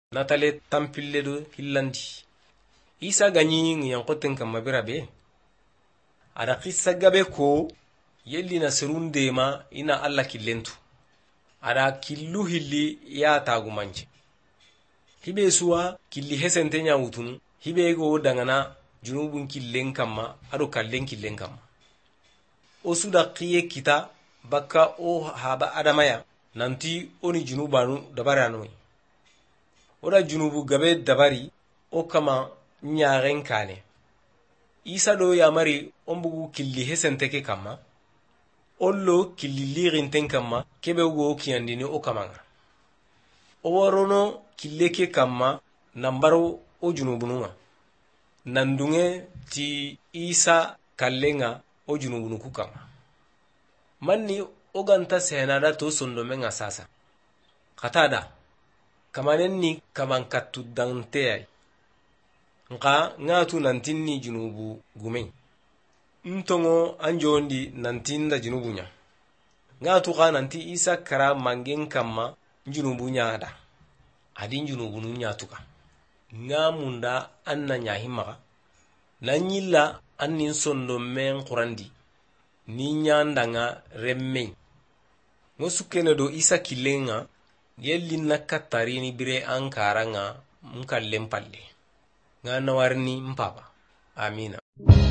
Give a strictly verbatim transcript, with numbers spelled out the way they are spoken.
natale tampille do hillandi. Isa ganyi ngiyankoten kama birabe. Ada kissa gabe ko yelli na serunde ma ina alla killentu. Ada killu hilli ya tagumanje. Hibe suwa killi hesentenya utunu. Hibe go dangana junubun killen kama ado kallen killen kama. Osu da kiye kita baka o haba adamaya nanti oni junubanu dabari anoi. Oda junubu gabe dabari o kama nyaren kane. Isa do yamari ombugu killi hesenteke kama. Ollo killi lirinten kama kebe ugo kiyandini o kamanga. Oworono killeke kama nambaro o junubununga. Nandunge ti Isa kallenga o junubunu kukama. Manni oganta senada to sondomenga sasa. Katada kamanenni kamankattu danteyai. Nka ngatu nantinni junubu gumen. Ntongo anjondi nantinda junubunya. Ngatu ka nanti Isa kara mangen kama junubunya ada. Adin junubunu nyatuka. Ngamunda anna nyahimaka. Nanyilla annin sondomen kurandi. Ni nyandanga remme. Ngosukene do Isa kilenga yelli nakatari ni bire ankara nga mkallempalle. Nga nawarni mpapa. Amina.